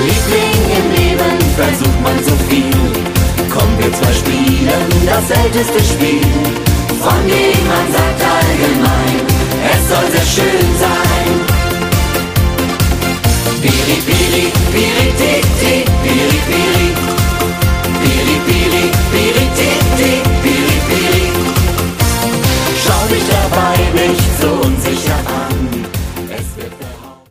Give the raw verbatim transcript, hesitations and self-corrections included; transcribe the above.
Liebling im Leben versucht man so viel. Komm, wir zwei spielen das älteste Spiel. Von dem man sagt allgemein, es soll sehr schön sein. Piri, piri, piri, tik, tik.